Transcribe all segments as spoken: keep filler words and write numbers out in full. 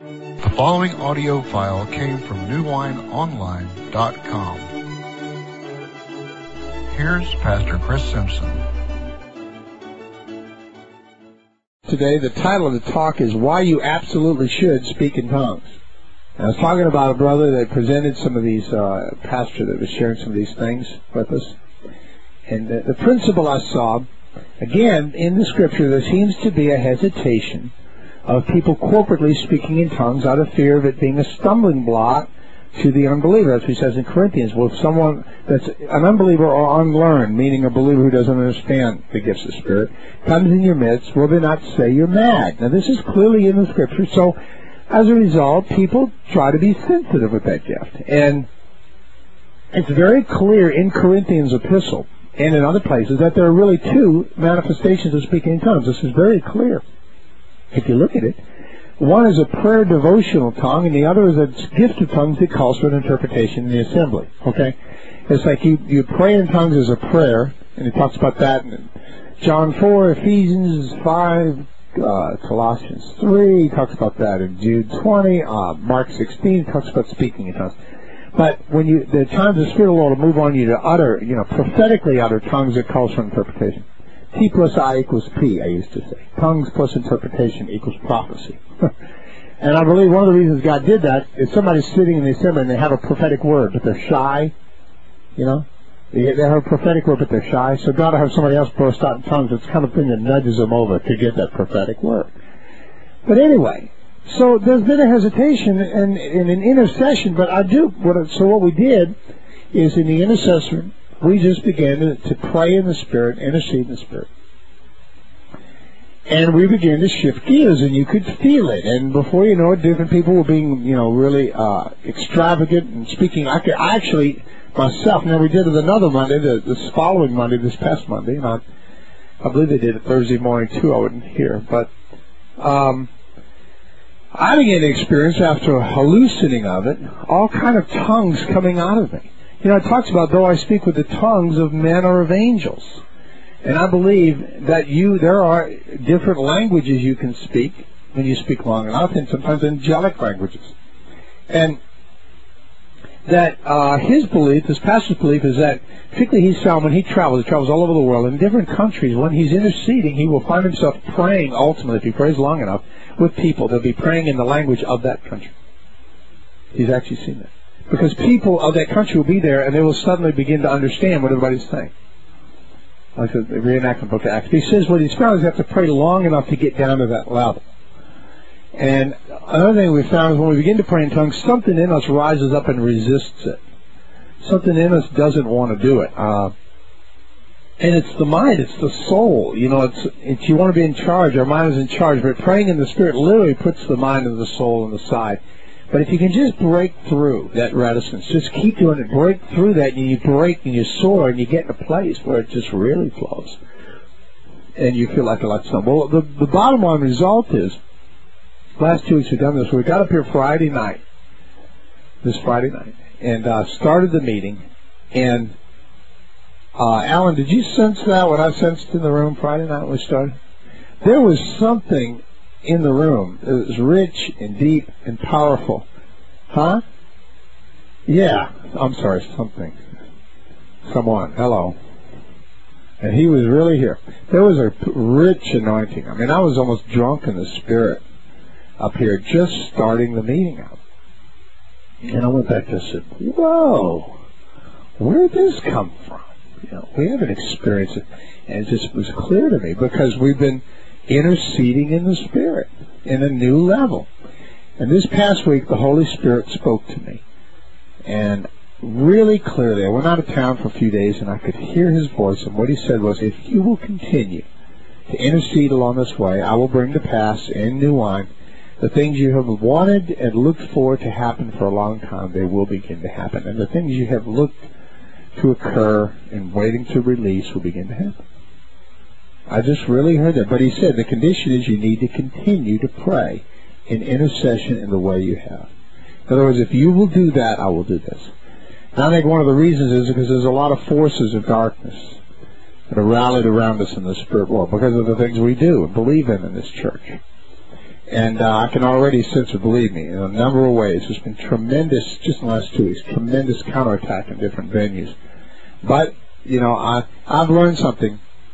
The following audio file came from new wine online dot com. Here's Pastor Chris Simpson. Today, the title of the talk is Why You Absolutely Should Speak in Tongues. And I was talking about a brother that presented some of these, uh, pastor that was sharing some of these things with us. And the, the principle I saw, again, in the Scripture, there seems to be a hesitation of people corporately speaking in tongues out of fear of it being a stumbling block to the unbeliever. As he says in Corinthians, well, if someone that's an unbeliever or unlearned, meaning a believer who doesn't understand the gifts of the Spirit, comes in your midst, will they not say you're mad? Now, this is clearly in the Scripture, so as a result, people try to be sensitive with that gift. And it's very clear in Corinthians' epistle and in other places that there are really two manifestations of speaking in tongues. This is very clear if you look at it. One is a prayer devotional tongue, and the other is a gift of tongues that calls for an interpretation in the assembly. Okay? It's like you, you pray in tongues as a prayer, and he talks about that in John four, Ephesians five, uh, Colossians three, he talks about that in Jude twenty, uh, Mark sixteen, talks about speaking in tongues. But when you, the times the Spirit of the Lord will move on you to utter, you know, prophetically utter tongues that calls for interpretation. T plus I equals P, I used to say. Tongues plus interpretation equals prophecy. And I believe one of the reasons God did that is somebody's sitting in the assembly and they have a prophetic word, but they're shy. You know? They have a prophetic word, but they're shy. So God will have somebody else burst out in tongues. It's kind of thing that nudges them over to get that prophetic word. But anyway, so there's been a hesitation and, and an intercession, but I do, what, so what we did is in the intercessor, we just began to, to pray in the Spirit, intercede in the Spirit. And we began to shift gears, and you could feel it. And before you know it, different people were being, you know, really uh, extravagant and speaking. I, could, I actually, myself, now we did it another Monday, the, this following Monday, this past Monday, and I, I believe they did it Thursday morning too, I wasn't here. But um, I began to experience, after hallucinating of it, all kind of tongues coming out of me. You know, it talks about, though I speak with the tongues of men or of angels. And I believe that you, there are different languages you can speak when you speak long enough, and sometimes angelic languages. And that uh, his belief, his pastor's belief, is that, particularly he's found when he travels, he travels all over the world, in different countries, when he's interceding, he will find himself praying, ultimately, if he prays long enough, with people. They'll be praying in the language of that country. He's actually seen that. Because people of that country will be there, and they will suddenly begin to understand what everybody's saying. Like the reenactment book of Acts. He says what he's found is you have to pray long enough to get down to that level. And another thing we found is when we begin to pray in tongues, something in us rises up and resists it. Something in us doesn't want to do it. Uh, and it's the mind, it's the soul. You know, it's, it's you want to be in charge. Our mind is in charge. But praying in the Spirit literally puts the mind and the soul on the side. But if you can just break through that reticence, just keep doing it, break through that, and you break and you soar and you get in a place where it just really flows. And you feel like a lot of fun. Well, the, the bottom line result is, last two weeks we've done this, we got up here Friday night, this Friday night, and uh, started the meeting. And, uh, Alan, did you sense that, what I sensed in the room Friday night when we started? There was something in the room. It was rich and deep and powerful. Huh? Yeah. I'm sorry, something. Someone. Hello. And he was really here. There was a rich anointing. I mean, I was almost drunk in the Spirit up here just starting the meeting out. And I went back and said, whoa, where did this come from? You know, we haven't experienced it. And it just was clear to me because we've been interceding in the Spirit in a new level. And this past week, the Holy Spirit spoke to me. And really clearly, I went out of town for a few days, and I could hear His voice. And what He said was, if you will continue to intercede along this way, I will bring to pass in New Wine the things you have wanted and looked for to happen for a long time, they will begin to happen. And the things you have looked to occur and waiting to release will begin to happen. I just really heard that. But he said the condition is you need to continue to pray in intercession in the way you have. In other words, if you will do that, I will do this. And I think one of the reasons is because there's a lot of forces of darkness that are rallied around us in the spirit world because of the things we do and believe in in this church. And uh, I can already sense it, believe me, in a number of ways. There's been tremendous, just in the last two weeks, tremendous counterattack in different venues. But, you know, I, I've learned something.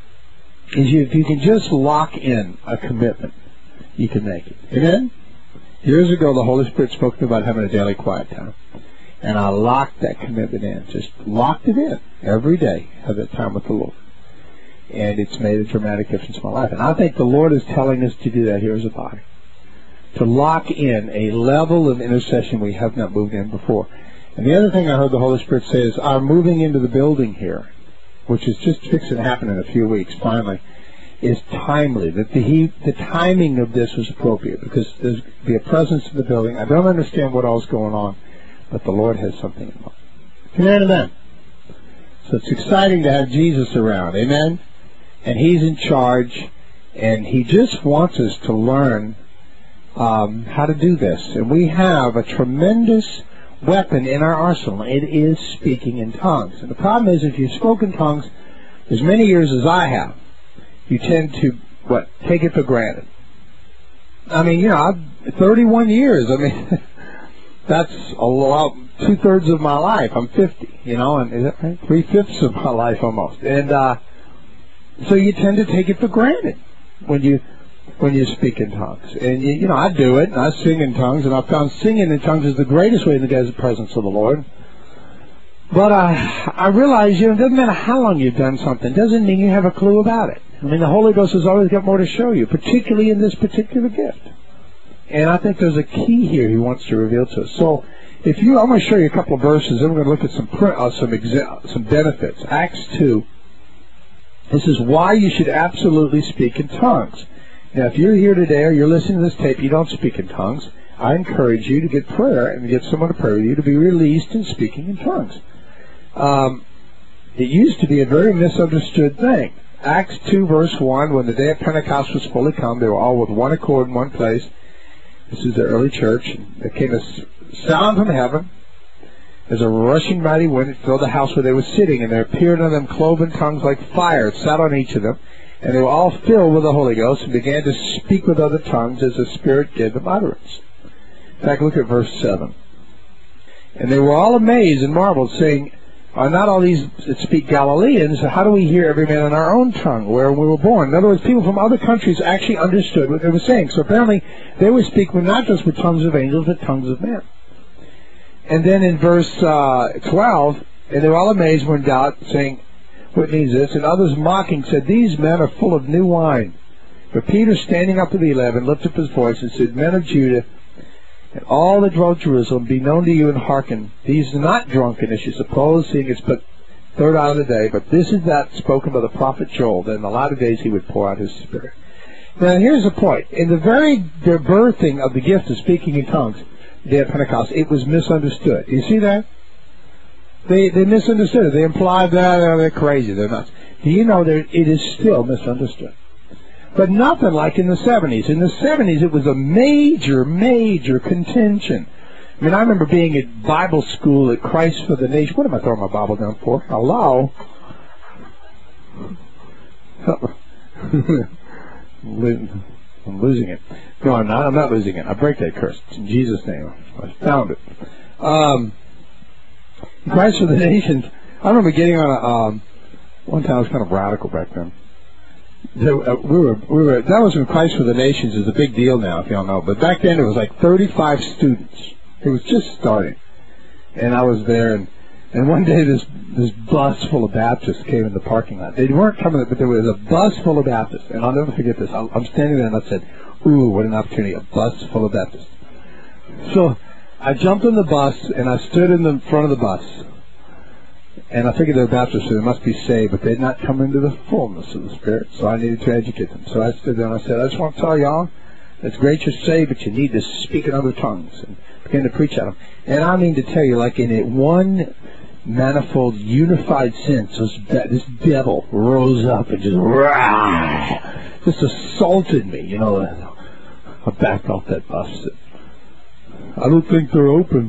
Is you, if you can just lock in a commitment, you can make it. Amen? Years ago, the Holy Spirit spoke to me about having a daily quiet time. And I locked that commitment in. Just locked it in. Every day, have that time with the Lord. And it's made a dramatic difference in my life. And I think the Lord is telling us to do that here as a body. To lock in a level of intercession we have not moved in before. And the other thing I heard the Holy Spirit say is our moving into the building here, which is just fixing to happen in a few weeks, finally, is timely. That the, he, the timing of this was appropriate because there's be a presence in the building. I don't understand what all's going on, but the Lord has something in mind. Amen, amen. So it's exciting to have Jesus around, amen? And He's in charge, and He just wants us to learn um, how to do this. And we have a tremendous weapon in our arsenal. It is speaking in tongues. And the problem is, if you've spoken tongues as many years as I have, you tend to, what, take it for granted. I mean, you know, I've thirty-one years. I mean, that's a lot, two-thirds of my life. I'm fifty, you know, and is that right? Three-fifths of my life almost. And uh, so you tend to take it for granted when you when you speak in tongues. And, you, you know, I do it, and I sing in tongues, and I found singing in tongues is the greatest way to get the presence of the Lord. But I, I realize, you know, it doesn't matter how long you've done something. It doesn't mean you have a clue about it. I mean, the Holy Ghost has always got more to show you, particularly in this particular gift. And I think there's a key here He wants to reveal to us. So, if you, I'm going to show you a couple of verses, then we're going to look at some uh, some exa- some benefits. Acts two. This is why you should absolutely speak in tongues. Now, if you're here today or you're listening to this tape, you don't speak in tongues, I encourage you to get prayer and get someone to pray with you to be released in speaking in tongues. Um, it used to be a very misunderstood thing. Acts two, verse one, when the day of Pentecost was fully come, they were all with one accord in one place. This is the early church. And there came a sound from heaven. As a rushing mighty wind, it filled the house where they were sitting, and there appeared on them cloven tongues like fire. It sat on each of them. And they were all filled with the Holy Ghost and began to speak with other tongues as the Spirit gave them utterance. In fact, look at verse seven. And they were all amazed and marveled, saying, are not all these that speak Galileans? How do we hear every man in our own tongue where we were born? In other words, people from other countries actually understood what they were saying. So apparently they were speaking not just with tongues of angels, but tongues of men. And then in verse uh, twelve, and they were all amazed and were in doubt, saying, what means this? And others mocking said, these men are full of new wine. But Peter, standing up with the eleven, lifted up his voice and said, men of Judah, and all that dwell at Jerusalem, be known to you and hearken. These are not drunken, as you suppose, seeing it's but third hour of the day, but this is that spoken by the prophet Joel, that in the latter days he would pour out his Spirit. Now here's the point. In the very the birthing of the gift of speaking in tongues, the day of Pentecost, it was misunderstood. Do you see that? They they misunderstood it. They implied that oh, they're crazy, they're nuts. Do you know that it is still misunderstood? But nothing like in the seventies. In the seventies, it was a major, major contention. I mean, I remember being at Bible school at Christ for the Nation. What am I throwing my Bible down for? Hello? I'm losing it. No, I'm not. I'm not losing it. I break that curse. It's in Jesus' name. I found it. Um, Christ for the Nations. I remember getting on a, um, one time I was kind of radical back then. So, uh, we were, we were, that was when Christ for the Nations is a big deal now, if y'all know. But back then it was like thirty-five students. It was just starting. And I was there, and, and one day this, this bus full of Baptists came in the parking lot. They weren't coming, but there was a bus full of Baptists. And I'll never forget this. I'm standing there and I said, ooh, what an opportunity, a bus full of Baptists. So I jumped in the bus and I stood in the front of the bus. And I figured they were Baptists, so they must be saved, but they had not come into the fullness of the Spirit, so I needed to educate them. So I stood there and I said, I just want to tell y'all, it's great you're saved, but you need to speak in other tongues, and began to preach at them. And I mean to tell you, like in it one manifold, unified sense, this, this devil rose up and just, rah, just assaulted me, you know. I backed off that bus. I don't think they're open.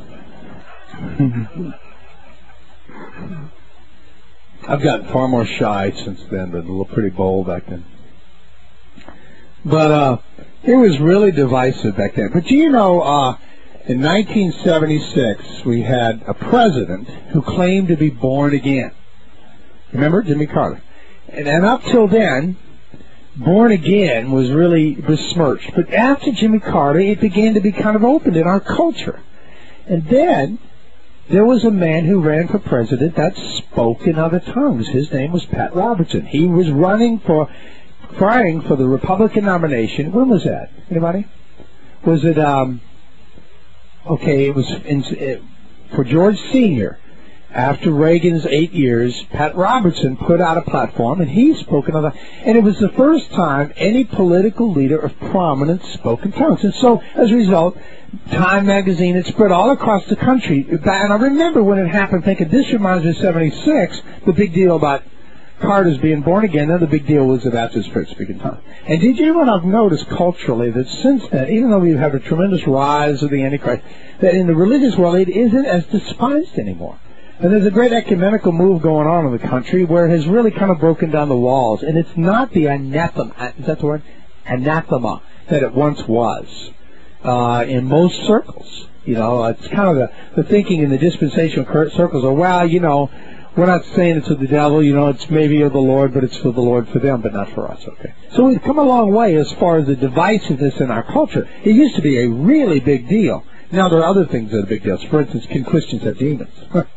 I've gotten far more shy since then, but a little pretty bold back then. But uh, It was really divisive back then. But you know, uh, in nineteen seventy-six, we had a president who claimed to be born again. Remember? Jimmy Carter. And, and up till then, born again was really besmirched. But after Jimmy Carter, it began to be kind of opened in our culture. And then there was a man who ran for president that spoke in other tongues. His name was Pat Robertson. He was running for, trying for the Republican nomination. When was that? Anybody? Was it, um, okay, it was in, it, for George Senior After Reagan's eight years, Pat Robertson put out a platform, and he spoke in other, and it was the first time any political leader of prominence spoke in tongues. And so, as a result, Time magazine, it spread all across the country. And I remember when it happened thinking, this reminds me of seventy-six, the big deal about Carter's being born again. Then the big deal was that after his spirit speaking tongues. And did you ever have noticed culturally that since then, even though we have a tremendous rise of the Antichrist, that in the religious world it isn't as despised anymore? And there's a great ecumenical move going on in the country where it has really kind of broken down the walls. And it's not the anathema, is that the word? Anathema that it once was. Uh, in most circles, you know, it's kind of the, the thinking in the dispensational circles are, well, you know, we're not saying it's of the devil, you know, it's maybe of the Lord, but it's for the Lord for them, but not for us, okay? So we've come a long way as far as the divisiveness in our culture. It used to be a really big deal. Now there are other things that are big deals. For instance, can Christians have demons?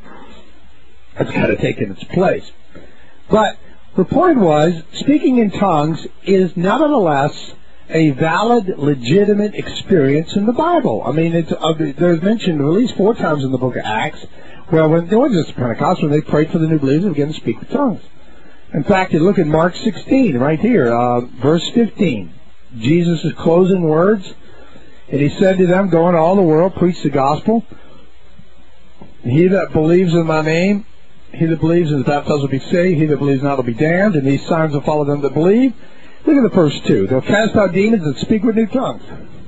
That's kind of taken its place. But the point was, speaking in tongues is nevertheless a valid, legitimate experience in the Bible. I mean, it's uh, there's mentioned at least four times in the book of Acts where when there was just Pentecost, when they prayed for the new believers and began to speak with tongues. In fact, you look at Mark sixteen right here, uh, verse fifteen. Jesus' closing words, and he said to them, go into all the world, preach the gospel. He that believes in my name, he that believes and is baptized will be saved. He that believes not will be damned. And these signs will follow them that believe. Look at the first two. They'll cast out demons and speak with new tongues.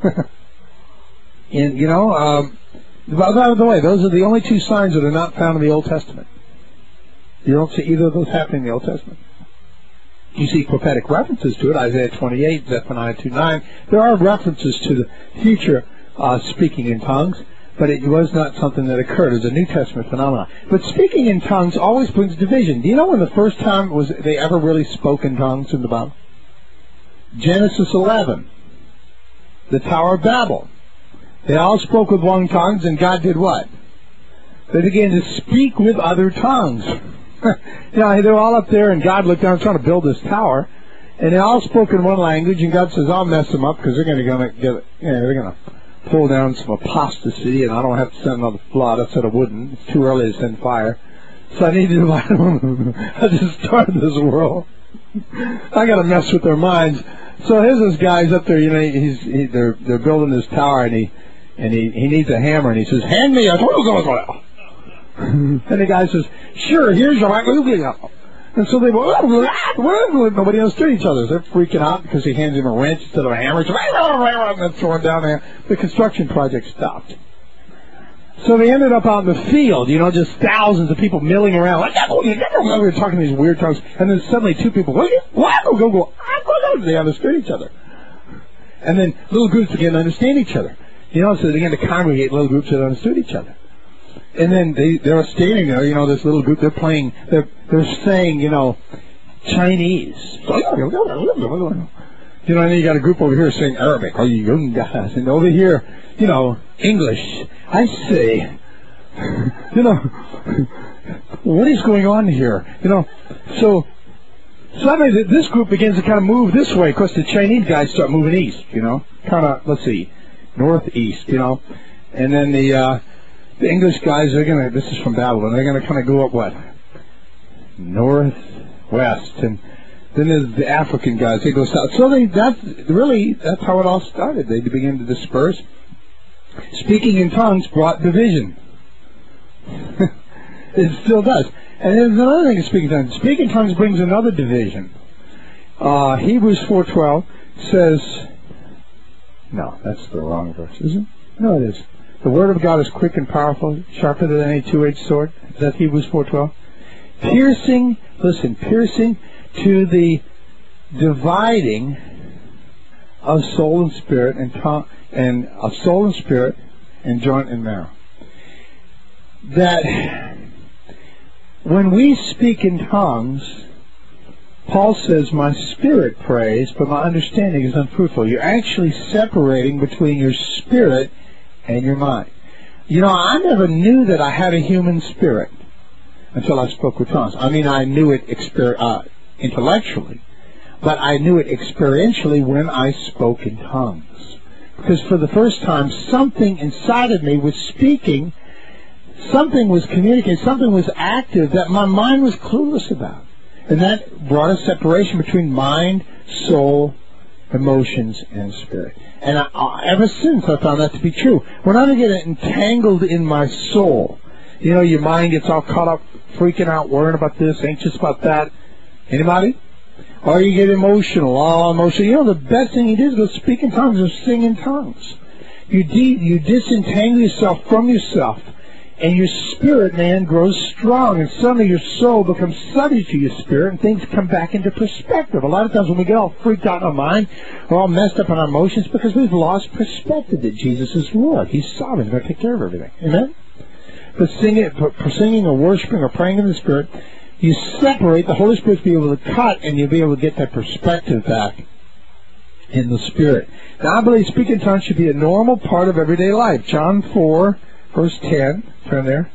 And, you know, um, by the way, those are the only two signs that are not found in the Old Testament. You don't see either of those happening in the Old Testament. You see prophetic references to it, Isaiah twenty-eight, Zephaniah two nine. There are references to the future uh, speaking in tongues, but it was not something that occurred as a New Testament phenomenon. But speaking in tongues always brings division. Do you know when the first time was they ever really spoke in tongues in the Bible? Genesis eleven, the Tower of Babel. They all spoke with one tongues, and God did what? They began to speak with other tongues. You know, they were all up there, and God looked down trying to build this tower, and they all spoke in one language, and God says, I'll mess them up because they're going to get, you know, they're going to pull down some apostasy, and I don't have to send another flood. I said I wouldn't. It's too early to send fire. So I need to divide them. I just started this world. I got to mess with their minds. So here's this guy's up there, you know, he's he, they're they're building this tower, and he and he, he needs a hammer, and he says, "Hand me a tool." And the guy says, "Sure, here's your." And so they go, nobody understood each other. They're freaking out because he hands him a wrench instead of a hammer. And they're throwing down there. The construction project stopped. So they ended up out in the field, you know, just thousands of people milling around. We were talking these weird tongues, and then suddenly two people, they understood each other. And then little groups began to understand each other. You know, so they began to congregate little groups that understood each other. And then they, they were standing there, you know, this little group, they're playing, they're, they're saying, you know, Chinese. You know, and then you got a group over here saying Arabic, oh, you young guys. And over here, you know, English. I say, you know, what is going on here? You know, so suddenly this group begins to kind of move this way. Of course, the Chinese guys start moving east, you know, kind of, let's see, northeast, you know. And then the uh, the English guys, they're going to, this is from Babylon, they're going to kind of go up, what, northwest. And then there's the African guys, they go south. So they, that's really, that's how it all started. They began to disperse. Speaking in tongues brought division. It still does. And there's another thing in speaking in tongues. Speaking in tongues brings another division. Uh, Hebrews four twelve says, no, that's the wrong verse, is it? No, it is. The word of God is quick and powerful, sharper than any two-edged sword. Is that Hebrews four twelve? Piercing, listen, piercing to the dividing of soul and spirit and tongue, and of soul and spirit and joint and marrow. That when we speak in tongues, Paul says, my spirit prays, but my understanding is unfruitful. You're actually separating between your spirit and your mind. You know, I never knew that I had a human spirit until I spoke with tongues. I mean, I knew it exper- uh, intellectually, but I knew it experientially when I spoke in tongues. Because for the first time, something inside of me was speaking, something was communicating, something was active that my mind was clueless about. And that brought a separation between mind, soul, emotions, and spirit. And I, I, ever since, I found that to be true. When I get entangled in my soul, you know, your mind gets all caught up, freaking out, worrying about this, anxious about that. Anybody? Or you get emotional, all emotional. You know, the best thing you do is go speak in tongues or sing in tongues. You de- you disentangle yourself from yourself, and your spirit, man, grows strong, and suddenly your soul becomes subject to your spirit, and things come back into perspective. A lot of times when we get all freaked out in our mind, we're all messed up in our emotions because we've lost perspective that Jesus is Lord. He's sovereign. He's going to take care of everything. Amen? But singing, for singing or worshiping or praying in the Spirit, you separate, the Holy Spirit will be able to cut, and you'll be able to get that perspective back in the Spirit. Now, I believe speaking in tongues should be a normal part of everyday life. John four, verse ten, turn there.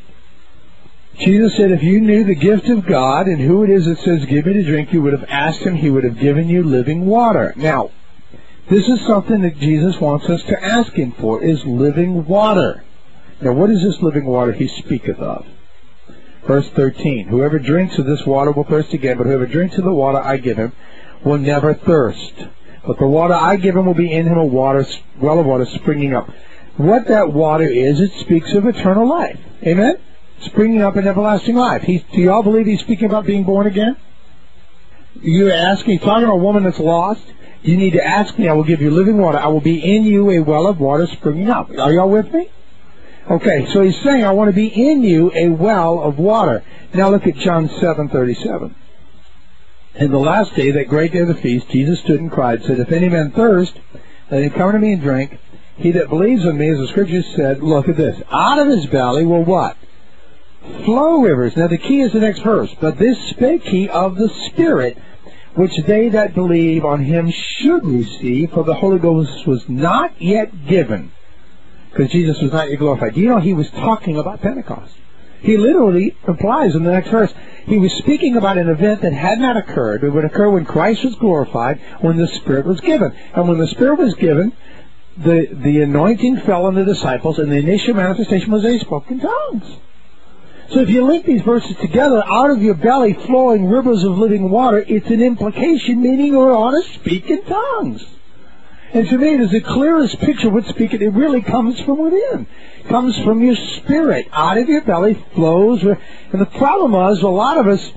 Jesus said, if you knew the gift of God and who it is that says, give me to drink, you would have asked him, he would have given you living water. Now, this is something that Jesus wants us to ask him for, is living water. Now, what is this living water he speaketh of? Verse thirteen, whoever drinks of this water will thirst again, but whoever drinks of the water I give him will never thirst. But the water I give him will be in him a water, well of water springing up. What that water is, it speaks of eternal life. Amen? Springing up in everlasting life. He, do you all believe he's speaking about being born again? You're asking, he's talking to a woman that's lost. You need to ask me, I will give you living water. I will be in you a well of water springing up. Are you all with me? Okay, so he's saying, I want to be in you a well of water. Now look at John seven thirty-seven. In the last day, that great day of the feast, Jesus stood and cried, said, if any man thirst, let him come to me and drink. He that believes in me, as the Scriptures said, look at this, out of his belly will what? Flow rivers. Now the key is the next verse. But this spake he of the Spirit, which they that believe on him should receive, for the Holy Ghost was not yet given, because Jesus was not yet glorified. Do you know he was talking about Pentecost? He literally implies in the next verse, he was speaking about an event that had not occurred. It would occur when Christ was glorified, when the Spirit was given. And when the Spirit was given, the, the anointing fell on the disciples, and the initial manifestation was they spoke in tongues. So if you link these verses together, out of your belly flowing rivers of living water, it's an implication, meaning you ought to speak in tongues. And to me, it is the clearest picture of what speaking. It really comes from within. It comes from your spirit. Out of your belly flows. And the problem is, a lot of us,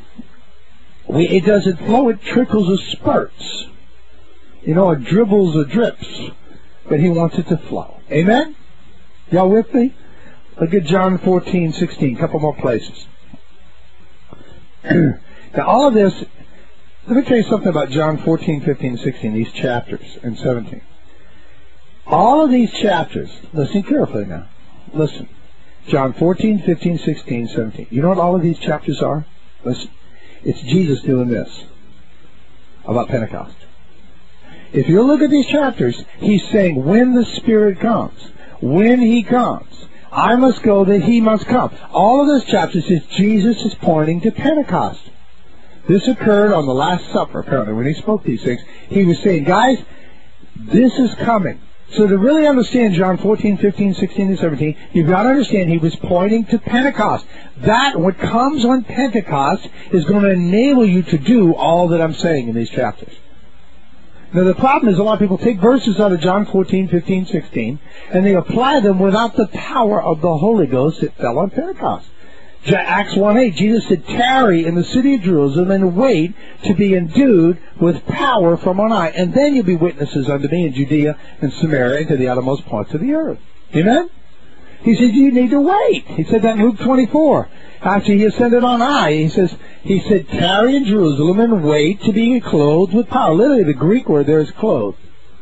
we, it doesn't flow, it trickles or spurts. You know, it dribbles or drips. But he wants it to flow. Amen? Y'all with me? Look at John fourteen, sixteen, a couple more places. Now, all of this, let me tell you something about John fourteen, fifteen, sixteen, these chapters, and seventeen. All of these chapters, listen carefully now. Listen. John fourteen, fifteen, sixteen, seventeen. You know what all of these chapters are? Listen. It's Jesus doing this about Pentecost. If you look at these chapters, he's saying when the Spirit comes, when he comes, I must go that he must come. All of those chapters is Jesus is pointing to Pentecost. This occurred on the Last Supper, apparently, when he spoke these things. He was saying, guys, this is coming. So to really understand John fourteen, fifteen, sixteen, and seventeen, you've got to understand he was pointing to Pentecost. That, what comes on Pentecost, is going to enable you to do all that I'm saying in these chapters. Now the problem is a lot of people take verses out of John fourteen, fifteen, sixteen, and they apply them without the power of the Holy Ghost that fell on Pentecost. Acts one eight, Jesus said, tarry in the city of Jerusalem and wait to be endued with power from on high, and then you'll be witnesses unto me in Judea and Samaria and to the uttermost parts of the earth. Amen? He said, you need to wait. He said that in Luke twenty-four. After he ascended on high, he says, he said, tarry in Jerusalem and wait to be clothed with power. Literally, the Greek word there is clothed.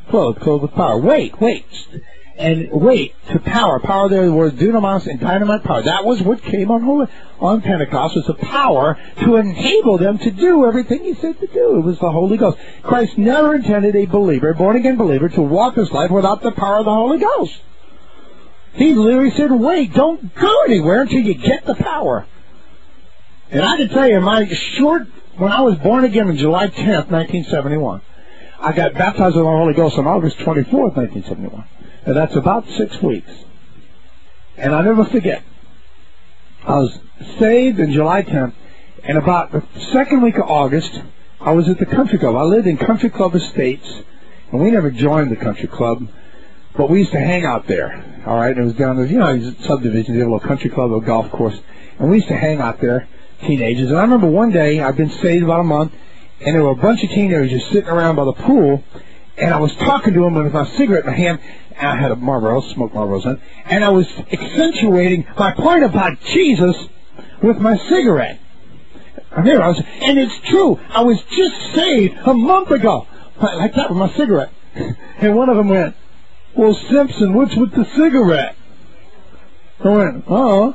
clothed, clothed with power. Wait, wait. And wait, to power. Power there, the word dunamis and dynamite power. That was what came on Holy, on Pentecost, was the power to enable them to do everything he said to do. It was the Holy Ghost. Christ never intended a believer, a born-again believer, to walk this life without the power of the Holy Ghost. He literally said, wait, don't go anywhere until you get the power. And I can tell you, my short, when I was born again on July tenth, nineteen seventy-one, I got baptized with the Holy Ghost on August twenty-fourth, nineteen seventy-one. And that's about six weeks. And I'll never forget. I was saved on July tenth, and about the second week of August, I was at the country club. I lived in Country Club Estates, and we never joined the country club, but we used to hang out there. All right, and it was down there, you know, these subdivisions, they have a little country club, a little golf course, and we used to hang out there, teenagers. And I remember one day, I'd been saved about a month, and there were a bunch of teenagers just sitting around by the pool, and I was talking to them with my cigarette in my hand, and I had a Marlboro, smoked Marlboros in, and I was accentuating my point about Jesus with my cigarette. And there I was, and it's true, I was just saved a month ago, like that with my cigarette. And one of them went, well, Simpson, what's with the cigarette? I went, oh.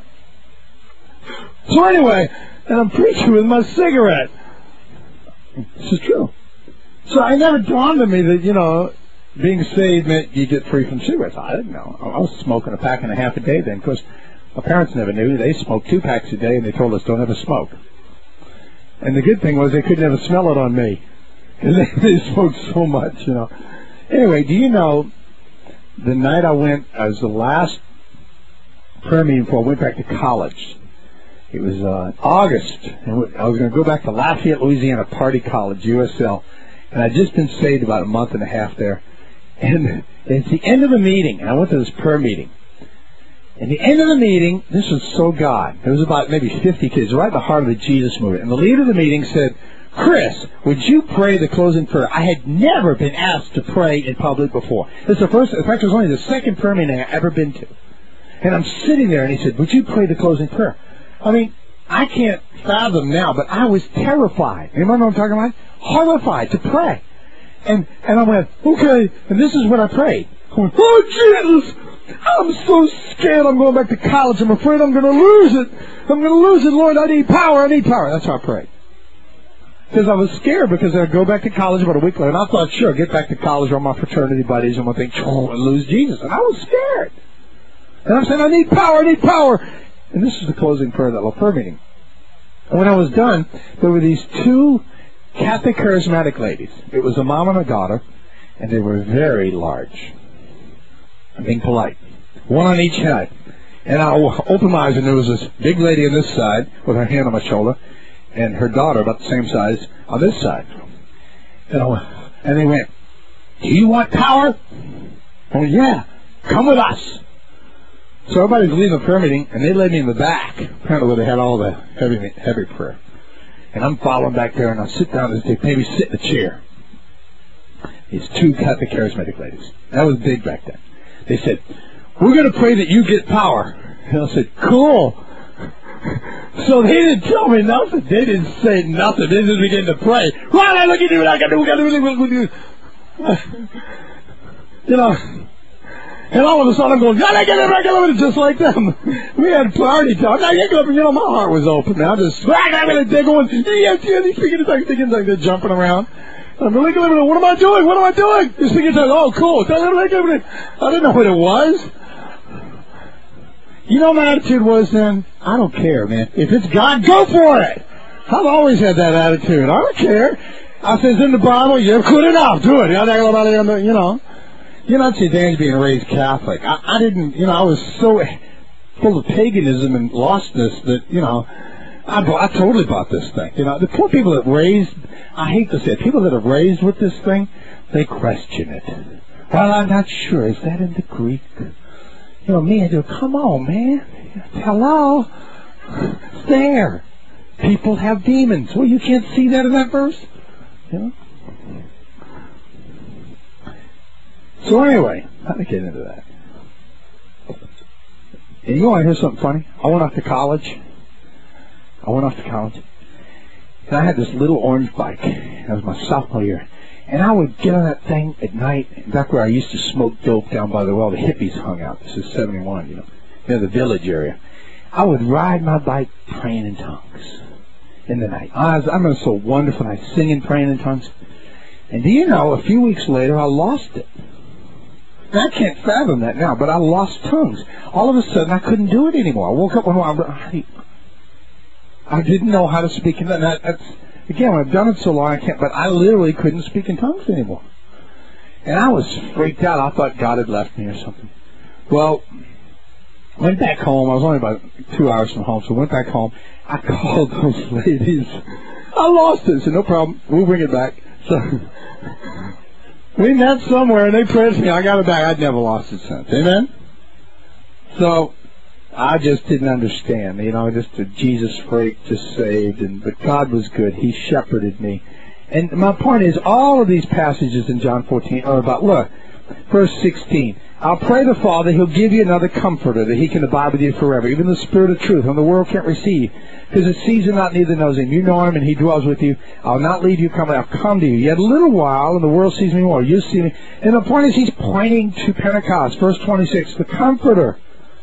So anyway, and I'm preaching with my cigarette. This is true. So it never dawned on me that, you know, being saved meant you get free from cigarettes. I didn't know. I was smoking a pack and a half a day then, because my parents never knew. They smoked two packs a day, and they told us don't ever smoke. And the good thing was they could never smell it on me, because they, they smoked so much, you know. Anyway, do you know, the night I went, I was the last prayer meeting before I went back to college. It was uh, August, and I was going to go back to Lafayette, Louisiana, Party College, U S L, and I'd just been saved about a month and a half there. And it's the end of the meeting, and I went to this prayer meeting. And the end of the meeting, this was so God. There was about maybe fifty kids, right in the heart of the Jesus movement. And the leader of the meeting said, Chris, would you pray the closing prayer? I had never been asked to pray in public before. This is the first, in fact, it was only the second prayer meeting I've ever been to. And I'm sitting there, and he said, would you pray the closing prayer? I mean, I can't fathom now, but I was terrified. You remember what I'm talking about? Horrified to pray. And and I went, okay, and this is what I prayed. I went, oh, Jesus, I'm so scared I'm going back to college. I'm afraid I'm going to lose it. I'm going to lose it, Lord. I need power. I need power. That's how I prayed. Because I was scared, because I'd go back to college about a week later, and I thought, sure, get back to college, all my fraternity buddies, and we'll think, oh, and lose Jesus. And I was scared. And I'm saying, I need power. I need power. And this is the closing prayer of that little prayer meeting. And when I was done, there were these two Catholic charismatic ladies. It was a mom and a daughter, and they were very large. I'm being polite. One on each side. And I opened my eyes, and there was this big lady on this side with her hand on my shoulder, and her daughter about the same size on this side. And, I went, and they went, do you want power? I went, yeah, come with us. So everybody's leaving the prayer meeting, and they led me in the back, apparently where they had all the heavy heavy prayer. And I'm following back there, and I sit down and they maybe sit in a chair. These two Catholic charismatic ladies. That was big back then. They said, we're going to pray that you get power. And I said, cool. So they didn't tell me nothing. They didn't say nothing. They just began to pray. Well, look at you, I got to do, you know. And all of a sudden I'm going, God, I get it, I get it, just like them. We had party talk. I get up, and you know, my heart was open. I just, I'm going to going, yeah, yeah, these speaking like, thinking like they're jumping around. I'm like, what am I doing? What am I doing? They're speaking like, oh, cool. I didn't know what it was. You know, my attitude was then, I don't care, man. If it's God, go for it. I've always had that attitude. I don't care. I says in the Bible, you're good enough. Do it. You know. You know, it's the advantage of being raised Catholic. I, I didn't, you know, I was so full of paganism and lostness that, you know, I, I totally bought this thing. You know, the poor people that raised, I hate to say it, people that are raised with this thing, they question it. Well, I'm not sure. Is that in the Greek? You know, me, I do, come on, man. Hello? It's there. People have demons. Well, you can't see that in that verse? You know? So anyway, how to get into that? And you want to hear something funny? I went off to college. I went off to college. And I had this little orange bike. That was my sophomore year. And I would get on that thing at night, back where I used to smoke dope down by the well, the hippies hung out. This is seventy-one, you know, near the village area. I would ride my bike praying in tongues in the night. I was, I mean, it was so wonderful. I singing, praying in tongues. And do you know, a few weeks later, I lost it. I can't fathom that now, but I lost tongues. All of a sudden, I couldn't do it anymore. I woke up one morning, I, I didn't know how to speak in that. That's, again, I've done it so long, I can't, but I literally couldn't speak in tongues anymore. And I was freaked out. I thought God had left me or something. Well, went back home. I was only about two hours from home, so went back home. I called those ladies. I lost it. I said, no problem. We'll bring it back. So we met somewhere, and they prayed for me. I got it back. I'd never lost it since. Amen? So I just didn't understand. You know, just a Jesus freak, just saved. And but God was good. He shepherded me. And my point is, all of these passages in John fourteen are about, look, verse sixteen. I'll pray the Father, He'll give you another comforter that He can abide with you forever, even the Spirit of truth, whom the world can't receive, because it sees Him not, neither knows Him. You know Him, and He dwells with you. I'll not leave you coming. I'll come to you. Yet a little while, and the world sees me more. You see me. And the point is, He's pointing to Pentecost. Verse twenty-six, the Comforter,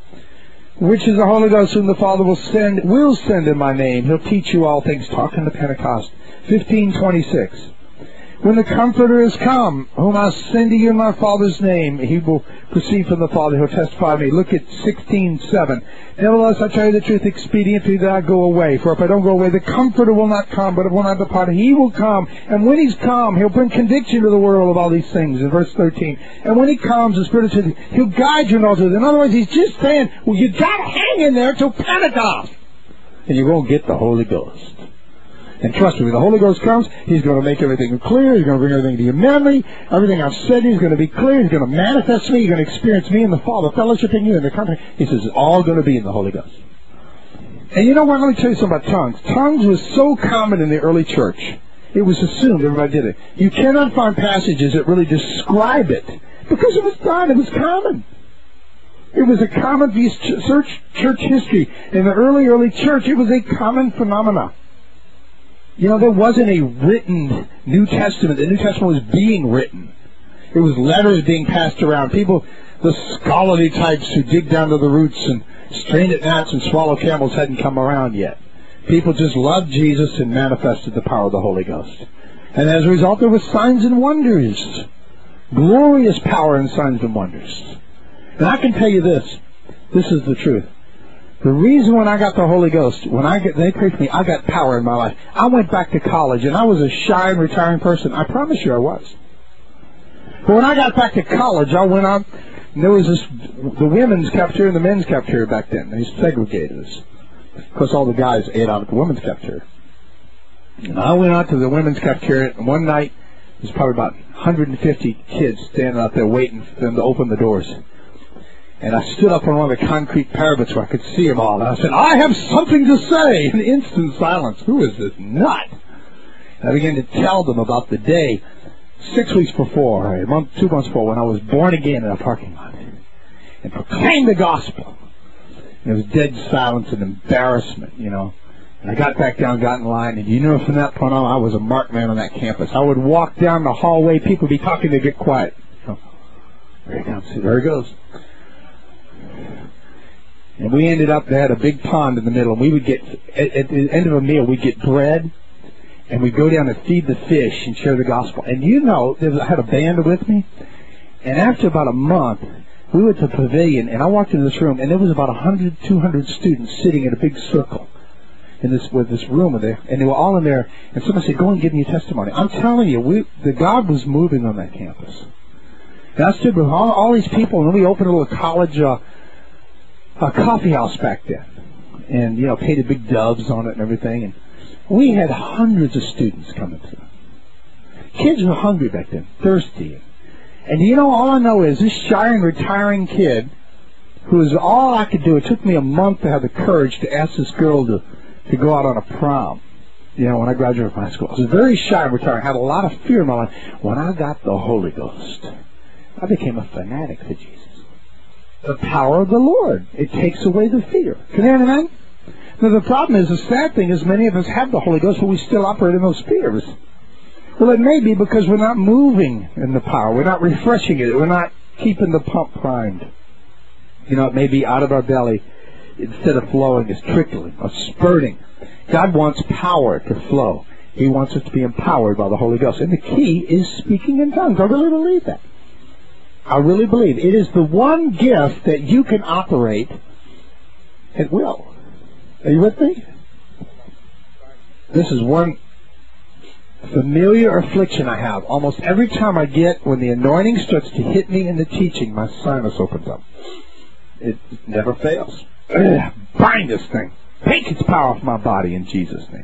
which is the Holy Ghost, whom the Father will send, will send in my name. He'll teach you all things. Talking to Pentecost. fifteen twenty-six. When the Comforter is come, whom I'll send to you in my Father's name, He will proceed from the Father. He'll testify to me. Look at sixteen seven. Nevertheless, I tell you the truth, expedient for you that I go away. For if I don't go away, the Comforter will not come, but if when I depart, He will come. And when He's come, He'll bring conviction to the world of all these things. In verse thirteen. And when He comes, the Spirit of truth, He'll guide you in all truth. In other words, He's just saying, well, you got to hang in there till Pentecost, and you won't get the Holy Ghost. And trust me, when the Holy Ghost comes, He's going to make everything clear. He's going to bring everything to your memory. Everything I've said He's going to be clear. He's going to manifest me. You're going to experience me and the Father fellowshipping you in the company. He says it's all going to be in the Holy Ghost. And you know what? Let me tell you something about tongues. Tongues was so common in the early church. It was assumed everybody did it. You cannot find passages that really describe it because it was done. It was common. It was a common piece of church history. In the early, early church, it was a common phenomenon. You know, there wasn't a written New Testament. The New Testament was being written. It was letters being passed around. People, the scholarly types who dig down to the roots and strain at gnats and swallow camels hadn't come around yet. People just loved Jesus and manifested the power of the Holy Ghost. And as a result, there were signs and wonders. Glorious power and signs and wonders. And I can tell you this. This is the truth. The reason when I got the Holy Ghost, when I get, they prayed for me, I got power in my life. I went back to college, and I was a shy and retiring person. I promise you I was. But when I got back to college, I went out, and there was this, the women's cafeteria and the men's cafeteria back then. They segregated us. Because all the guys ate out at the women's cafeteria. And I went out to the women's cafeteria, and one night, there was probably about one hundred fifty kids standing out there waiting for them to open the doors. And I stood up on one of the concrete parapets where I could see them all. And I said, I have something to say. In instant silence. Who is this nut? And I began to tell them about the day, six weeks before, or a month, two months before, when I was born again in a parking lot. And proclaimed the gospel. And there was dead silence and embarrassment, you know. And I got back down, got in line, and you know from that point on, I was a marked man on that campus. I would walk down the hallway, people would be talking, to get quiet. Oh, there he comes. There he goes. And we ended up, they had a big pond in the middle, and we would get, at, at the end of a meal, we'd get bread, and we'd go down and feed the fish and share the gospel. And you know, there was, I had a band with me, and after about a month, we went to the pavilion, and I walked into this room, and there was about one hundred, two hundred students sitting in a big circle in this with this room there, and they were all in there, and somebody said, go and give me your testimony. I'm telling you, we, the God was moving on that campus. And I stood with all, all these people, and then we opened a little college uh, a coffee house back then, and you know, painted big doves on it and everything, and we had hundreds of students coming through. Kids were hungry back then, thirsty, and you know, all I know is this shy and retiring kid, who was all I could do. It took me a month to have the courage to ask this girl to to go out on a prom. You know, when I graduated from high school, I was very shy and retiring. I had a lot of fear in my life. When I got the Holy Ghost, I became a fanatic for Jesus. The power of the Lord. It takes away the fear. Can you hear me? Now, the problem is, the sad thing is, many of us have the Holy Ghost, but we still operate in those fears. Well, it may be because we're not moving in the power. We're not refreshing it. We're not keeping the pump primed. You know, it may be out of our belly. Instead of flowing, it's trickling or spurting. God wants power to flow. He wants us to be empowered by the Holy Ghost. And the key is speaking in tongues. I really believe that. I really believe it is the one gift that you can operate at will. Are you with me? This is one familiar affliction I have. Almost every time I get, when the anointing starts to hit me in the teaching, my sinus opens up. It never fails. Ugh, bind this thing. Take its power off my body in Jesus' name.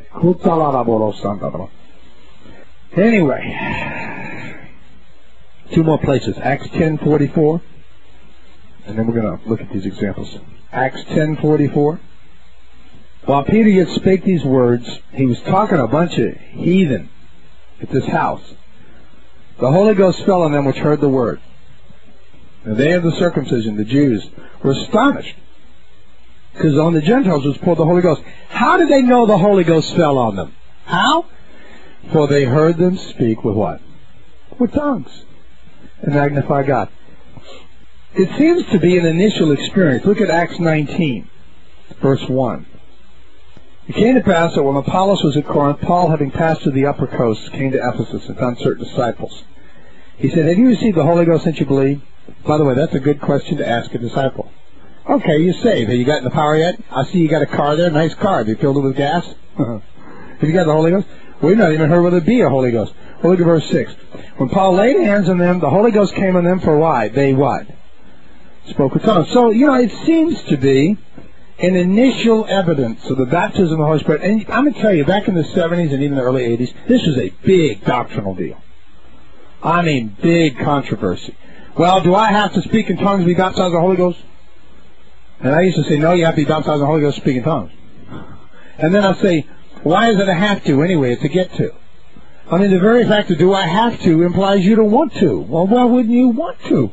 Anyway, two more places. Acts ten forty-four. And then we're going to look at these examples. Acts ten forty-four. While Peter yet spake these words, he was talking to a bunch of heathen at this house. The Holy Ghost fell on them which heard the word. And they of the circumcision, the Jews, were astonished, because on the Gentiles was poured the Holy Ghost. How did they know the Holy Ghost fell on them? How? For they heard them speak with what? With tongues. And magnify God. It seems to be an initial experience. Look at Acts nineteen, verse one. It came to pass that when Apollos was at Corinth, Paul, having passed through the upper coast, came to Ephesus and found certain disciples. He said, have you received the Holy Ghost since you believed? By the way, that's a good question to ask a disciple. Okay, you're saved. Have you gotten the power yet? I see you got a car there. Nice car. Have you filled it with gas? Have you got the Holy Ghost? We've not even heard whether it be a Holy Ghost. Well, look at verse six. When Paul laid hands on them, the Holy Ghost came on them for why? They what? Spoke with tongues. So, you know, it seems to be an initial evidence of the baptism of the Holy Spirit. And I'm going to tell you, back in the seventies and even the early eighties, this was a big doctrinal deal. I mean, big controversy. Well, do I have to speak in tongues to be baptized in the Holy Ghost? And I used to say, no, you have to be baptized in the Holy Ghost to speak in tongues. And then I'd say, why is it a have to anyway? It's a get to. I mean, the very fact of do I have to implies you don't want to. Well, why wouldn't you want to?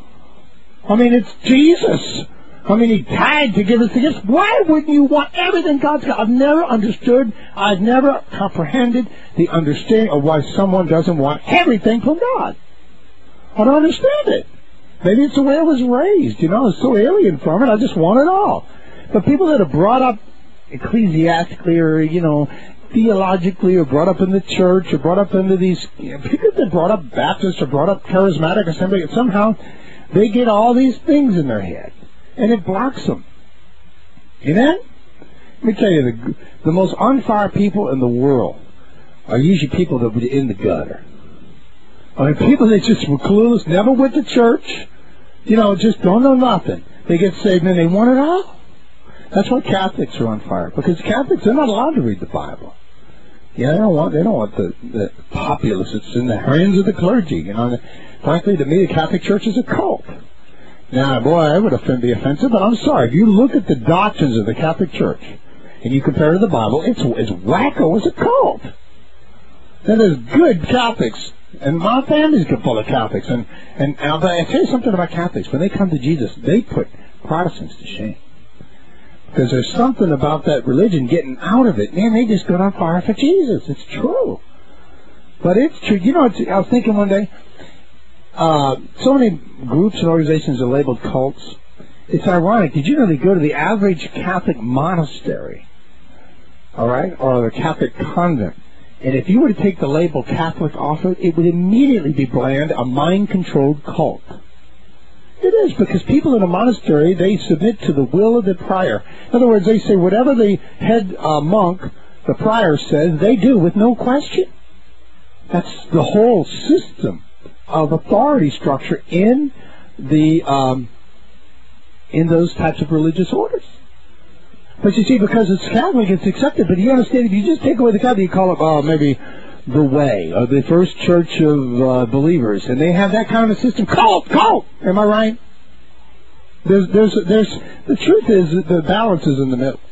I mean, it's Jesus. I mean, he died to give us the gifts. Why wouldn't you want everything God's got? I've never understood, I've never comprehended the understanding of why someone doesn't want everything from God. I don't understand it. Maybe it's the way I was raised, you know, I was so alien from it, I just want it all. But people that are brought up ecclesiastically or, you know, theologically or brought up in the church or brought up into these, you know, people that are brought up Baptist or brought up charismatic or something, somehow they get all these things in their head. And it blocks them. Amen? Let me tell you, the, the most on fire people in the world are usually people that were in the gutter. I mean, people that just were clueless, never went to church, you know, just don't know nothing. They get saved and they want it all. That's why Catholics are on fire. Because Catholics, they're not allowed to read the Bible. Yeah, they don't want, they don't want the, the populace. It's in the hands of the clergy. You know, frankly, to me, the Catholic Church is a cult. Now, boy, I would offend, be offensive, but I'm sorry. If you look at the doctrines of the Catholic Church and you compare it to the Bible, it's as wacko as a cult. Now, there's good Catholics, and my family's full of Catholics. And, and, and I'll tell you something about Catholics. When they come to Jesus, they put Protestants to shame. Because there's something about that religion getting out of it. Man, they just got on fire for Jesus. It's true. But it's true. You know, it's, I was thinking one day, Uh, so many groups and organizations are labeled cults. It's ironic. Did you know they go to the average Catholic monastery, all right, or the Catholic convent, and if you were to take the label Catholic off it, it would immediately be branded a mind-controlled cult. It is, because people in a monastery, they submit to the will of the prior. In other words, they say whatever the head uh, monk, the prior, says, they do with no question. That's the whole system of authority structure in the um, in those types of religious orders. But you see, because it's Catholic, it's accepted. But you understand, if you just take away the Catholic, you call it uh, maybe the Way or the First Church of uh, Believers, and they have that kind of a system. Cult, cult. Am I right? There's, there's, there's. The truth is that the balance is in the middle.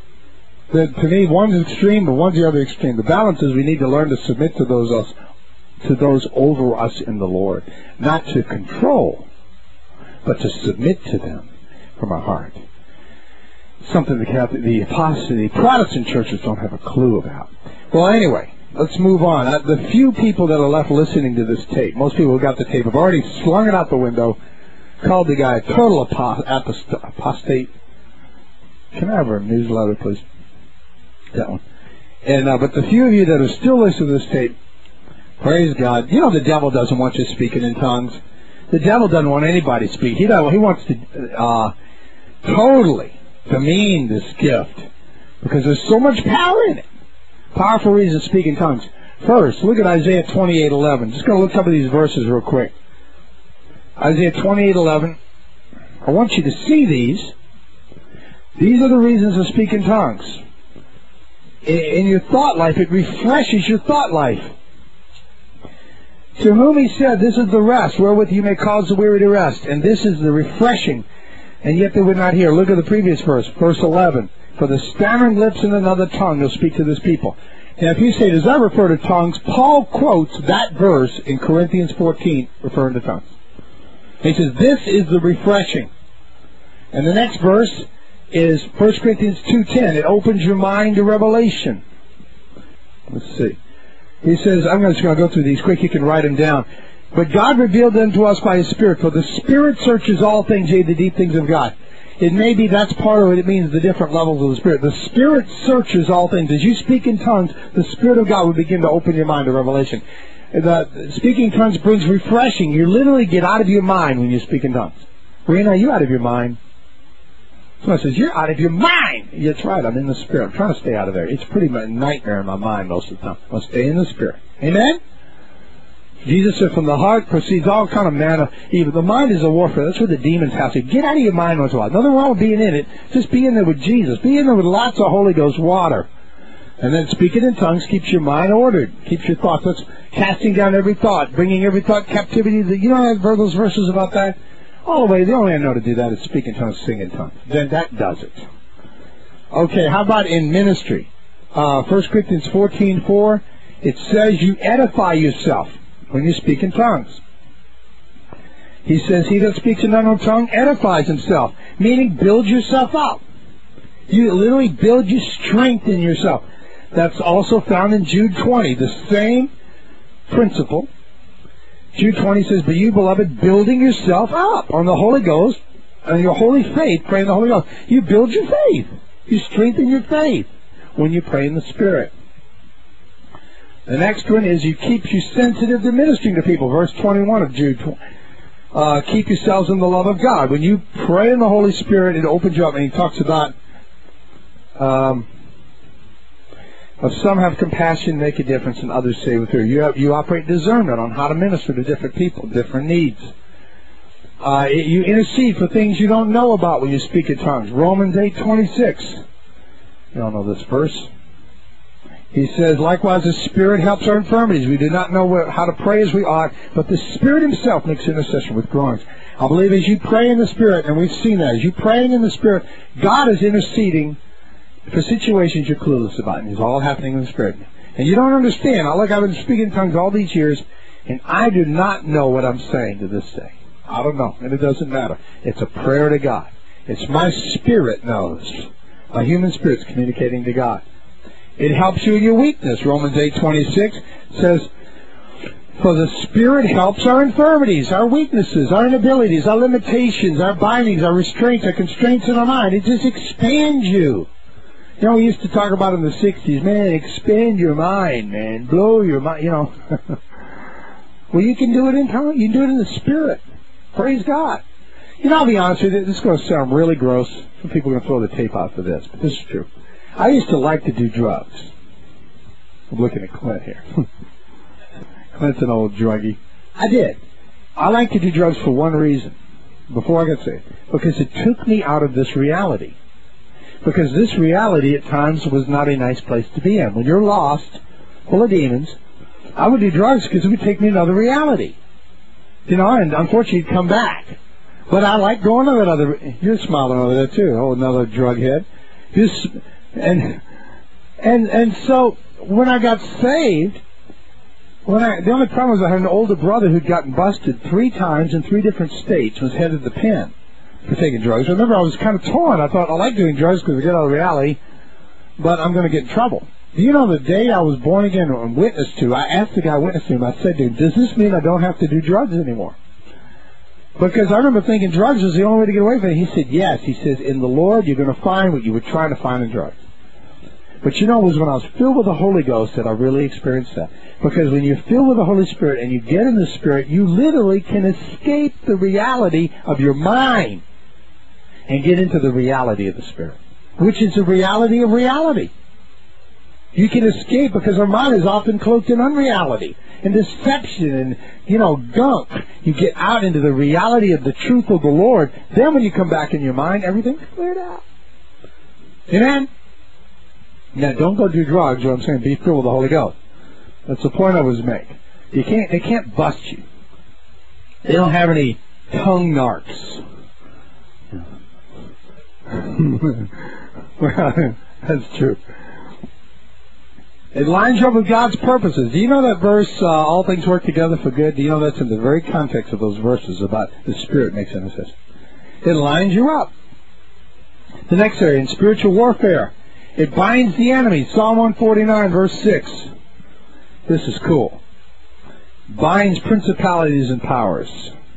That to me, one's extreme, but one's the other extreme. The balance is we need to learn to submit to those us. to those over us in the Lord, not to control, but to submit to them from our heart. Something the Catholic, the apostate, the Protestant churches don't have a clue about. Well, anyway, let's move on. Uh, the few people that are left listening to this tape, most people who got the tape have already slung it out the window, called the guy a total apost- apost- apostate. Can I have a newsletter, please? That one. And uh, but the few of you that are still listening to this tape, praise God. You know the devil doesn't want you speaking in tongues. The devil doesn't want anybody to speak. He doesn't, he wants to uh, totally demean this gift because there's so much power in it. Powerful reasons to speak in tongues. First, look at Isaiah twenty-eight eleven. Just going to look up at these verses real quick. Isaiah twenty-eight eleven. I want you to see these. These are the reasons to speak in tongues. In, in your thought life, it refreshes your thought life. To whom he said, this is the rest, wherewith you may cause the weary to rest. And this is the refreshing. And yet they would not hear. Look at the previous verse, verse eleven. For the stammering lips in another tongue will speak to this people. Now if you say, does that refer to tongues? Paul quotes that verse in Corinthians fourteen, referring to tongues. He says, this is the refreshing. And the next verse is First Corinthians two ten. It opens your mind to revelation. Let's see. He says, I'm just going to go through these quick. You can write them down. But God revealed them to us by His Spirit. For the Spirit searches all things, yea, the deep things of God. It may be that's part of what it means, the different levels of the Spirit. The Spirit searches all things. As you speak in tongues, the Spirit of God will begin to open your mind to revelation. The speaking in tongues brings refreshing. You literally get out of your mind when you speak in tongues. Rena, are you out of your mind? Someone says, you're out of your mind. Yeah, that's right, I'm in the Spirit. I'm trying to stay out of there. It's pretty much a nightmare in my mind most of the time. I want to stay in the Spirit. Amen? Jesus said, from the heart proceeds all kind of manner. Even the mind is a warfare. That's where the demons have to. Get out of your mind once in a while. Nothing wrong with being in it. Just be in there with Jesus. Be in there with lots of Holy Ghost water. And then speaking in tongues keeps your mind ordered. Keeps your thoughts. That's casting down every thought. Bringing every thought captivity. You don't have those verses about that? All the way, the only way I know to do that is speak in tongues, sing in tongues. Then that does it. Okay, how about in ministry? Uh, First Corinthians fourteen four, it says you edify yourself when you speak in tongues. He says, he that speaks in an unknown tongue edifies himself, meaning build yourself up. You literally build your strength in yourself. That's also found in Jude twenty, the same principle. Jude twenty says, but you, beloved, building yourself up on the Holy Ghost and your holy faith, praying the Holy Ghost. You build your faith. You strengthen your faith when you pray in the Spirit. The next one is you keep you sensitive to ministering to people. Verse twenty-one of Jude. Uh, keep yourselves in the love of God. When you pray in the Holy Spirit, it opens you up. And he talks about um, if some have compassion, make a difference, and others say with her. You have, you operate discernment on how to minister to different people, different needs. Uh, you intercede for things you don't know about when you speak in tongues. Romans eight twenty-six. You all know this verse. He says, likewise the Spirit helps our infirmities. We do not know what, how to pray as we ought, but the Spirit Himself makes intercession with groanings. I believe as you pray in the Spirit, and we've seen that, as you praying in the Spirit, God is interceding for situations you're clueless about, and it's all happening in the Spirit. And you don't understand. I look, I've been speaking in tongues all these years, and I do not know what I'm saying to this day. I don't know, and it doesn't matter. It's a prayer to God. It's my spirit knows. My human spirit's communicating to God. It helps you in your weakness. Romans eight twenty-six says, for the Spirit helps our infirmities, our weaknesses, our inabilities, our limitations, our bindings, our restraints, our constraints in our mind. It just expands you. You know, we used to talk about in the sixties, man, expand your mind, man, blow your mind, you know. Well, you can do it in tongues. You can do it in the Spirit. Praise God. You know, I'll be honest with you, this is going to sound really gross. Some people are going to throw the tape out for this, but this is true. I used to like to do drugs. I'm looking at Clint here. Clint's an old druggie. I did. I like to do drugs for one reason, before I got saved, because it took me out of this reality. Because this reality at times was not a nice place to be in. When you're lost, full of demons, I would do drugs because it would take me another reality. You know, and unfortunately come back. But I like going to that other... You're smiling over there too. Oh, another drug head. Just, and, and, and so when I got saved, when I, the only problem was I had an older brother who'd gotten busted three times in three different states, was headed to the pen for taking drugs. I remember I was kind of torn. I thought, I like doing drugs because I get out of reality, but I'm going to get in trouble. Do you know the day I was born again and witnessed to, I asked the guy witness to him, I said to him, does this mean I don't have to do drugs anymore? Because I remember thinking drugs was the only way to get away from it. He said, yes. He says, in the Lord, you're going to find what you were trying to find in drugs. But you know, it was when I was filled with the Holy Ghost that I really experienced that. Because when you're filled with the Holy Spirit and you get in the Spirit, you literally can escape the reality of your mind and get into the reality of the Spirit, which is the reality of reality. You can escape because our mind is often cloaked in unreality and deception and, you know, gunk. You get out into the reality of the truth of the Lord. Then when you come back in your mind, everything's cleared out. Amen? Now, don't go do drugs, what I'm saying, be filled with the Holy Ghost. That's the point I was making. You can't, they can't bust you. They don't have any tongue narcs. Well, that's true. It lines you up with God's purposes. Do you know that verse, uh, all things work together for good? Do you know that's in the very context of those verses about the Spirit makes intercession? It lines you up. The next area, in spiritual warfare, it binds the enemy. Psalm one forty-nine, verse six. This is cool. Binds principalities and powers.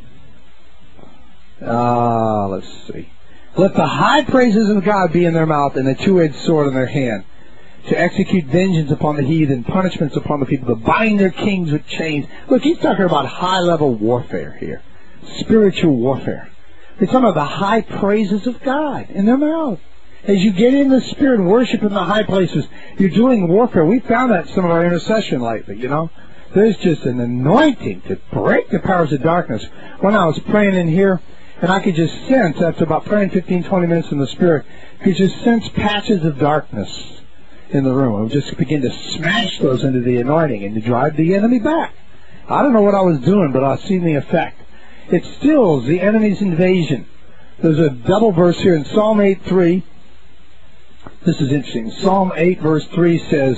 Ah, uh, let's see. Let the high praises of God be in their mouth and a two-edged sword in their hand, to execute vengeance upon the heathen, punishments upon the people, to bind their kings with chains. Look, he's talking about high-level warfare here. Spiritual warfare. He's talking about the high praises of God in their mouth. As you get in the Spirit and worship in the high places, you're doing warfare. We found that in some of our intercession lately, you know. There's just an anointing to break the powers of darkness. When I was praying in here, and I could just sense, after about praying fifteen, twenty minutes in the Spirit, I could just sense patches of darkness in the room. I would just begin to smash those into the anointing and to drive the enemy back. I don't know what I was doing, but I've seen the effect. It stills the enemy's invasion. There's a double verse here in Psalm eight three. This is interesting. Psalm eight verse three says,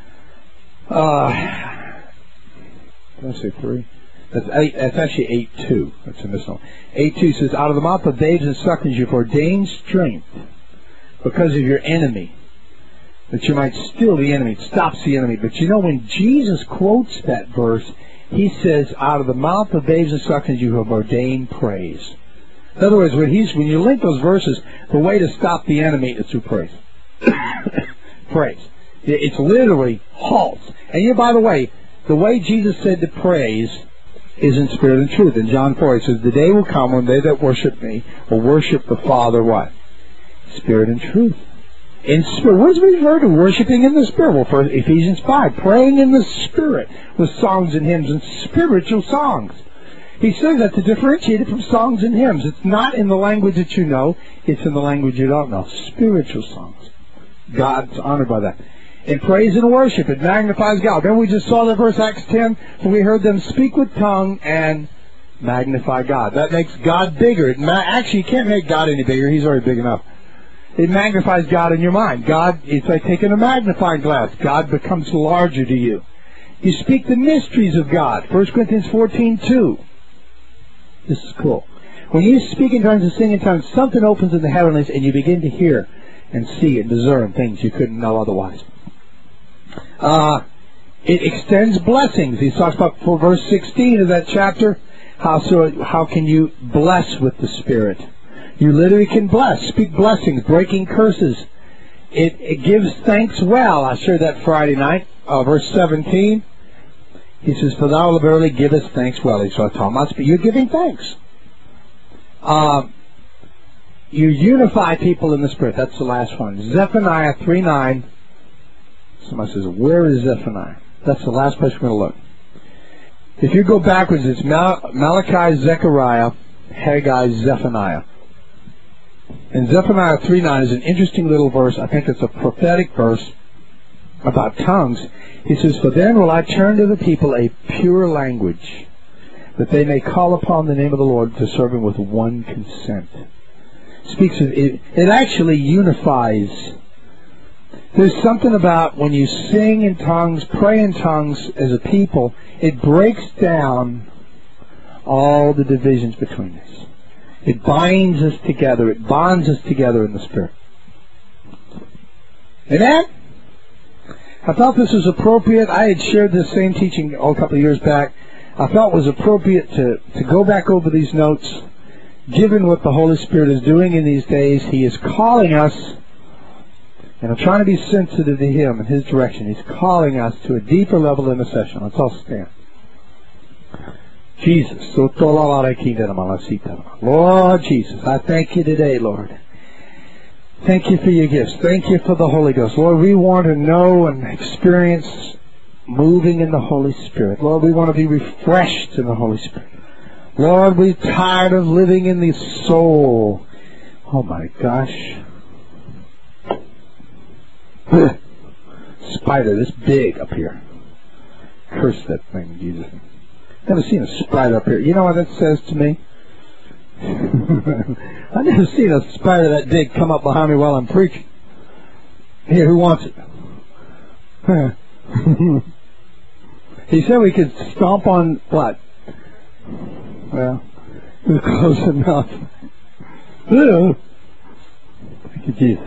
uh, did I say three? That's, eight, that's actually eight two. That's a misnomer. eight two says, out of the mouth of babes and sucklings you have ordained strength because of your enemy, that you might still the enemy. It stops the enemy. But you know, when Jesus quotes that verse, he says, out of the mouth of babes and sucklings you have ordained praise. In other words, when, he's, when you link those verses, the way to stop the enemy is through praise. Praise. It's literally halts. And you, by the way, the way Jesus said to praise is in spirit and truth. In John four, he says, the day will come when they that worship me will worship the Father, what? Spirit and truth. In spirit. What does it refer to? Worshiping in the Spirit. Well, for Ephesians five, praying in the Spirit with songs and hymns and spiritual songs. He says that to differentiate it from songs and hymns. It's not in the language that you know. It's in the language you don't know. Spiritual songs. God's honored by that. In praise and worship, it magnifies God. Remember we just saw that verse, Acts ten, when we heard them speak with tongue and magnify God. That makes God bigger. It ma- Actually, you can't make God any bigger. He's already big enough. It magnifies God in your mind. God, it's like taking a magnifying glass. God becomes larger to you. You speak the mysteries of God. First Corinthians fourteen two. This is cool. When you speak in tongues and sing in tongues, something opens in the heavenlies and you begin to hear and see and discern things you couldn't know otherwise. Uh, it extends blessings. He talks about for verse sixteen of that chapter. How so? How can you bless with the Spirit? You literally can bless, speak blessings, breaking curses. It, it gives thanks well. I shared that Friday night, uh, verse seventeen. He says, for thou wilt verily give us thanks well. He's talking about, you're giving thanks. Uh, you unify people in the Spirit. That's the last one. Zephaniah three nine. Somebody says, where is Zephaniah? That's the last place we're going to look. If you go backwards, it's Mal- Malachi, Zechariah, Haggai, Zephaniah. And Zephaniah three nine is an interesting little verse. I think it's a prophetic verse about tongues. He says, for then will I turn to the people a pure language, that they may call upon the name of the Lord to serve him with one consent. Speaks of it, it actually unifies. There's something about when you sing in tongues, pray in tongues as a people, it breaks down all the divisions between us. It binds us together. It bonds us together in the Spirit. Amen? I felt this was appropriate. I had shared this same teaching oh, a couple of years back. I felt it was appropriate to, to go back over these notes, given what the Holy Spirit is doing in these days. He is calling us, and I'm trying to be sensitive to Him and His direction. He's calling us to a deeper level of intercession. Let's all stand. Jesus. Lord Jesus, I thank you today, Lord. Thank you for your gifts. Thank you for the Holy Ghost. Lord, we want to know and experience moving in the Holy Spirit. Lord, we want to be refreshed in the Holy Spirit. Lord, we're tired of living in the soul. Oh my gosh. Spider this big up here. Curse that thing, Jesus. Never seen a spider up here. You know what that says to me? I've never seen a spider that big come up behind me while I'm preaching. Here, who wants it? He said we could stomp on what? Well, it was close enough. Thank you, Jesus.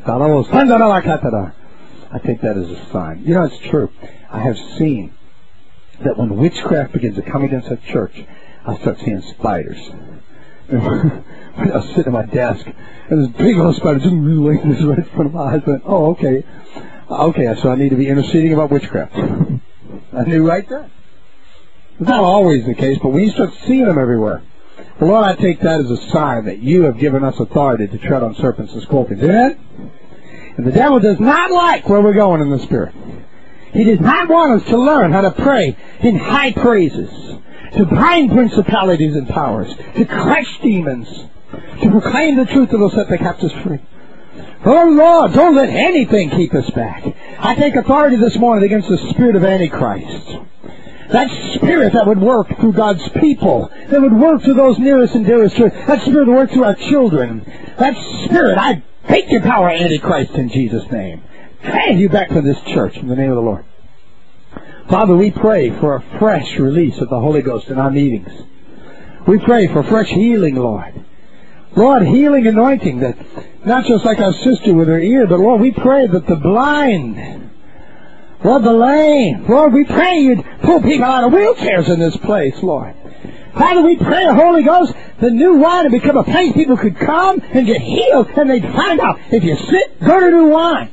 I think that is a sign. You know, it's true. I have seen that when witchcraft begins to come against a church, I start seeing spiders. And when I was sitting at my desk, and this big old spider just like this right in front of my eyes. I went, oh, okay. Okay, so I need to be interceding about witchcraft. I knew right there. It's not always the case, but when you start seeing them everywhere, well, Lord, I take that as a sign that you have given us authority to tread on serpents and scorpions. Amen? And the devil does not like where we're going in the Spirit. He does not want us to learn how to pray in high praises, to bind principalities and powers, to crush demons, to proclaim the truth that will set the captives free. Oh, Lord, don't let anything keep us back. I take authority this morning against the spirit of Antichrist. That spirit that would work through God's people, that would work through those nearest and dearest to us, that spirit would work through our children. That spirit, I take your power, Antichrist, in Jesus' name. Drive you back to this church in the name of the Lord. Father, we pray for a fresh release of the Holy Ghost in our meetings. We pray for fresh healing, Lord. Lord, healing anointing, that not just like our sister with her ear, but Lord, we pray that the blind, Lord, the lame, Lord, we pray you'd pull people out of wheelchairs in this place, Lord. Father, we pray, Holy Ghost, the new wine would become a place people could come and get healed, and they'd find out, if you sit, go to new wine.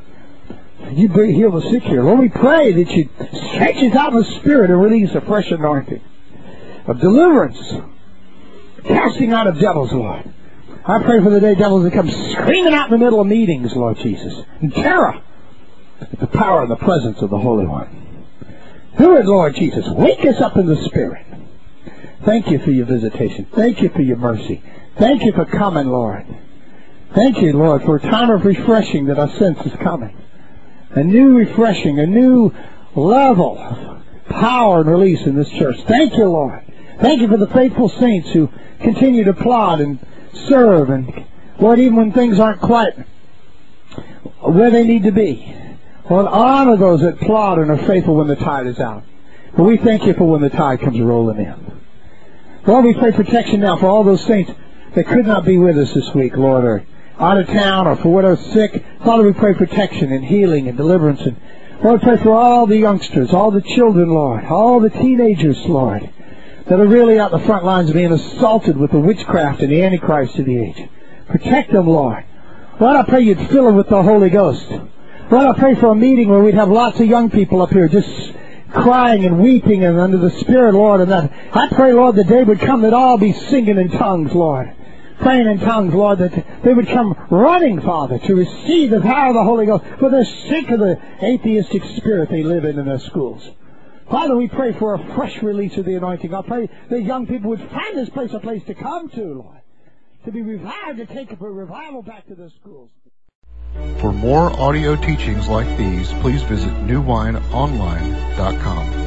You bring heal the sick here. Lord, we pray that you stretch us out in the Spirit and release a fresh anointing of deliverance, casting out of devils, Lord. I pray for the day devils that come screaming out in the middle of meetings, Lord Jesus, in terror at the power and the presence of the Holy One. Do it, Lord Jesus. Wake us up in the Spirit. Thank you for your visitation. Thank you for your mercy. Thank you for coming, Lord. Thank you, Lord, for a time of refreshing that I sense is coming. A new refreshing, a new level of power and release in this church. Thank you, Lord. Thank you for the faithful saints who continue to plod and serve. And, Lord, even when things aren't quite where they need to be, Lord, honor those that plod and are faithful when the tide is out. But we thank you for when the tide comes rolling in. Lord, we pray protection now for all those saints that could not be with us this week, Lord, or out of town or for whatever sick. Father, we pray protection and healing and deliverance. And Lord, pray for all the youngsters, all the children, Lord, all the teenagers, Lord, that are really out the front lines being assaulted with the witchcraft and the Antichrist of the age. Protect them, Lord. Lord, I pray you'd fill them with the Holy Ghost. Lord, I pray for a meeting where we'd have lots of young people up here just crying and weeping and under the Spirit, Lord. And that I pray, Lord, the day would come that all be singing in tongues, Lord. Praying in tongues, Lord, that they would come running, Father, to receive the power of the Holy Ghost, for they're sick of the atheistic spirit they live in in their schools. Father, we pray for a fresh release of the anointing. I pray that young people would find this place a place to come to, Lord, to be revived, to take a revival back to their schools. For more audio teachings like these, please visit new wine online dot com.